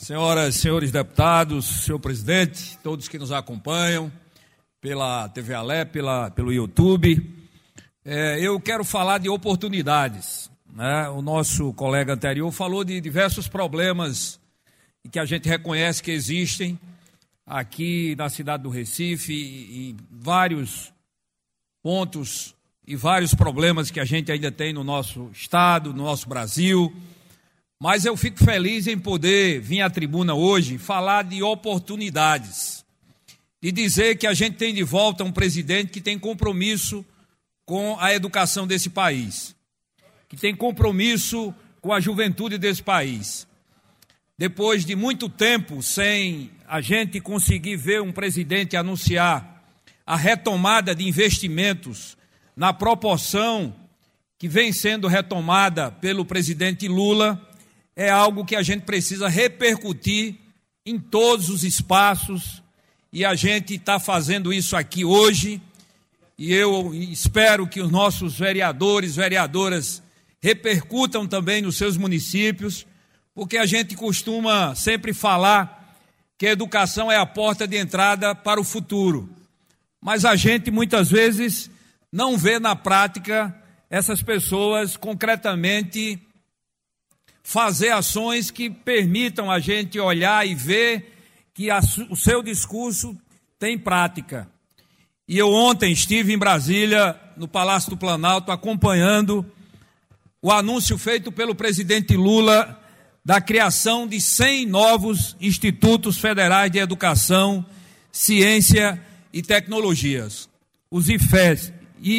Senhoras e senhores deputados, senhor presidente, todos que nos acompanham pela TV Alé, pelo YouTube, eu quero falar de oportunidades, né? O nosso colega anterior falou de diversos problemas que a gente reconhece que existem aqui na cidade do Recife e vários pontos e vários problemas que a gente ainda tem no nosso estado, no nosso Brasil. Mas eu fico feliz em poder vir à tribuna hoje falar de oportunidades, de dizer que a gente tem de volta um presidente que tem compromisso com a educação desse país, que tem compromisso com a juventude desse país. Depois de muito tempo sem a gente conseguir ver um presidente anunciar a retomada de investimentos na proporção que vem sendo retomada pelo presidente Lula, é algo que a gente precisa repercutir em todos os espaços, e a gente está fazendo isso aqui hoje, e eu espero que os nossos vereadoras repercutam também nos seus municípios, porque a gente costuma sempre falar que a educação é a porta de entrada para o futuro, mas a gente muitas vezes não vê na prática essas pessoas concretamente fazer ações que permitam a gente olhar e ver que o seu discurso tem prática. E eu ontem estive em Brasília, no Palácio do Planalto, acompanhando o anúncio feito pelo presidente Lula da criação de 100 novos institutos federais de educação, ciência e tecnologias, os IFES,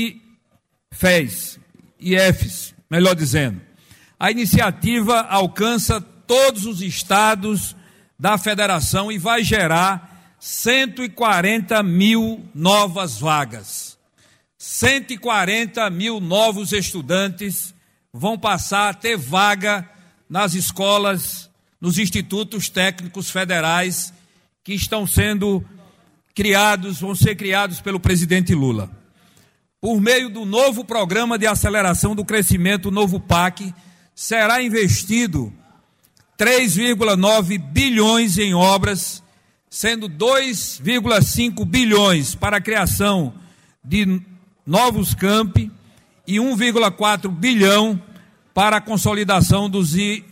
melhor dizendo. A iniciativa alcança todos os estados da federação e vai gerar 140 mil novas vagas. 140 mil novos estudantes vão passar a ter vaga nas escolas, nos institutos técnicos federais que estão sendo criados, vão ser criados pelo presidente Lula. Por meio do novo Programa de Aceleração do Crescimento, o novo PAC, será investido 3,9 bilhões em obras, sendo 2,5 bilhões para a criação de novos campi e 1,4 bilhão para a consolidação dos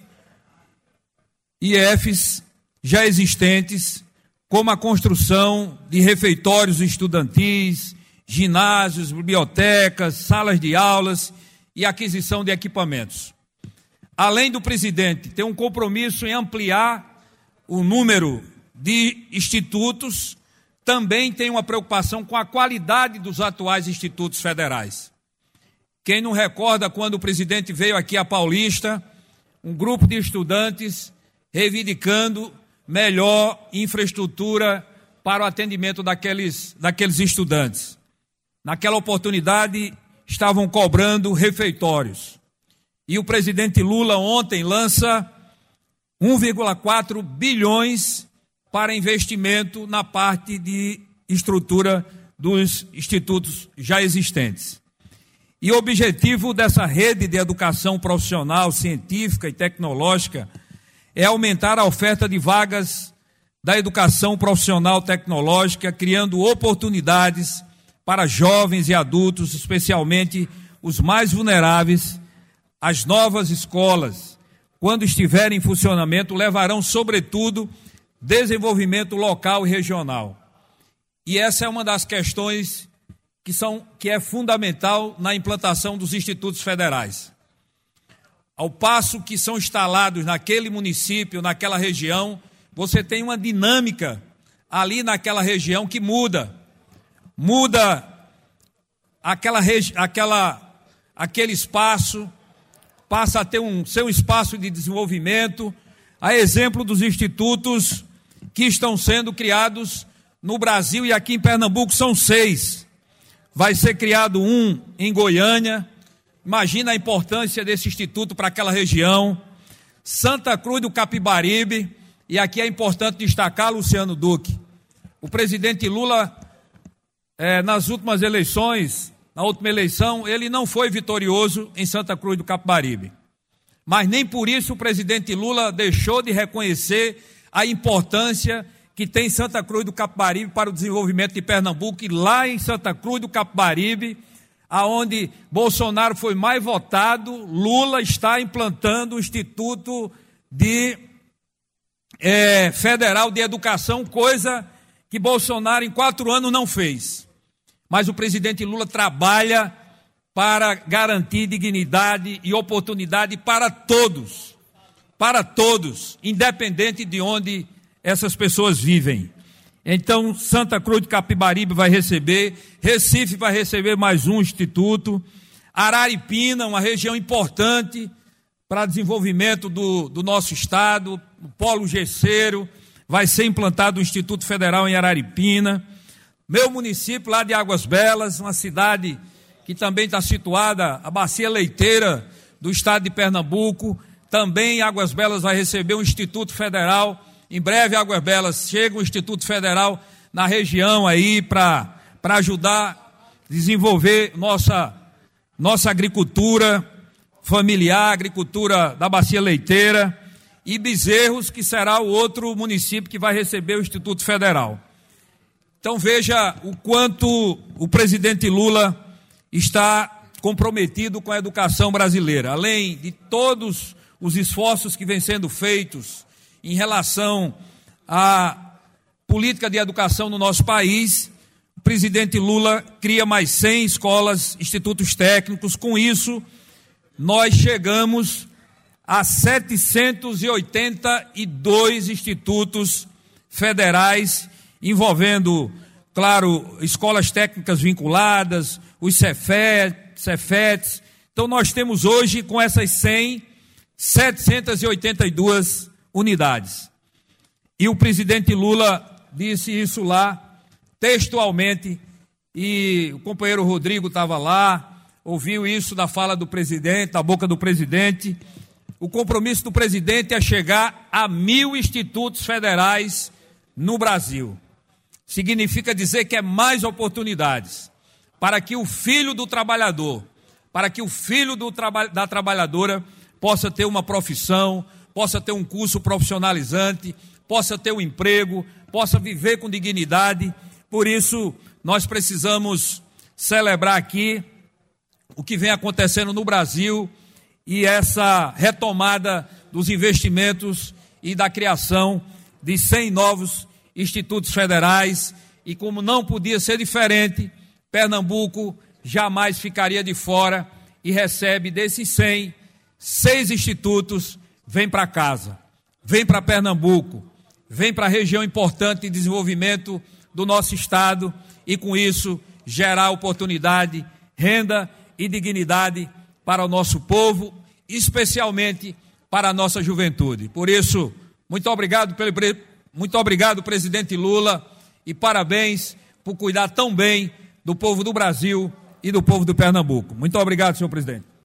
IFs já existentes, como a construção de refeitórios estudantis, ginásios, bibliotecas, salas de aulas e aquisição de equipamentos. Além do presidente ter um compromisso em ampliar o número de institutos, também tem uma preocupação com a qualidade dos atuais institutos federais. Quem não recorda quando o presidente veio aqui a Paulista, um grupo de estudantes reivindicando melhor infraestrutura para o atendimento daqueles estudantes. Naquela oportunidade, estavam cobrando refeitórios. E o presidente Lula ontem lança 1,4 bilhões para investimento na parte de estrutura dos institutos já existentes. E o objetivo dessa rede de educação profissional, científica e tecnológica é aumentar a oferta de vagas da educação profissional tecnológica, criando oportunidades para jovens e adultos, especialmente os mais vulneráveis. As novas escolas, quando estiverem em funcionamento, levarão, sobretudo, desenvolvimento local e regional. E essa é uma das questões que é fundamental na implantação dos institutos federais. Ao passo que são instalados naquele município, naquela região, você tem uma dinâmica ali naquela região que muda aquele espaço, passa a ter seu espaço de desenvolvimento, a exemplo dos institutos que estão sendo criados no Brasil, e aqui em Pernambuco são 6. Vai ser criado um em Goiânia. Imagina a importância desse instituto para aquela região. Santa Cruz do Capibaribe, e aqui é importante destacar Luciano Duque. O presidente Lula, nas últimas eleições, na última eleição, ele não foi vitorioso em Santa Cruz do Capibaribe. Mas nem por isso o presidente Lula deixou de reconhecer a importância que tem Santa Cruz do Capibaribe para o desenvolvimento de Pernambuco, e lá em Santa Cruz do Capibaribe, aonde Bolsonaro foi mais votado, Lula está implantando o Instituto Federal de Educação, coisa que Bolsonaro em 4 anos não fez. Mas o presidente Lula trabalha para garantir dignidade e oportunidade para todos, independente de onde essas pessoas vivem. Então, Santa Cruz do Capibaribe vai receber, Recife vai receber mais um instituto, Araripina, uma região importante para desenvolvimento do nosso estado, o Polo Gesseiro, vai ser implantado o Instituto Federal em Araripina. Meu município lá de Águas Belas, uma cidade que também está situada, a bacia leiteira do estado de Pernambuco, também Águas Belas vai receber um Instituto Federal. Em breve, Águas Belas chega o Instituto Federal na região aí para ajudar a desenvolver nossa agricultura familiar, agricultura da bacia leiteira, e Bezerros, que será o outro município que vai receber o Instituto Federal. Então veja o quanto o presidente Lula está comprometido com a educação brasileira. Além de todos os esforços que vêm sendo feitos em relação à política de educação no nosso país, o presidente Lula cria mais 100 escolas, institutos técnicos. Com isso, nós chegamos a 782 institutos federais, envolvendo, claro, escolas técnicas vinculadas, os Cefetes. Então, nós temos hoje, com essas 100, 782 unidades. E o presidente Lula disse isso lá, textualmente, e o companheiro Rodrigo estava lá, ouviu isso da fala do presidente, da boca do presidente. O compromisso do presidente é chegar a 1.000 institutos federais no Brasil. Significa dizer que é mais oportunidades para que o filho do trabalhador, para que o filho da trabalhadora possa ter uma profissão, possa ter um curso profissionalizante, possa ter um emprego, possa viver com dignidade. Por isso, nós precisamos celebrar aqui o que vem acontecendo no Brasil e essa retomada dos investimentos e da criação de 100 novos institutos federais. E como não podia ser diferente, Pernambuco jamais ficaria de fora e recebe desses 100, 6 institutos, vem para casa, vem para Pernambuco, vem para a região importante de desenvolvimento do nosso estado e, com isso, gerar oportunidade, renda e dignidade para o nosso povo, especialmente para a nossa juventude. Por isso, muito obrigado, presidente Lula, e parabéns por cuidar tão bem do povo do Brasil e do povo do Pernambuco. Muito obrigado, senhor presidente.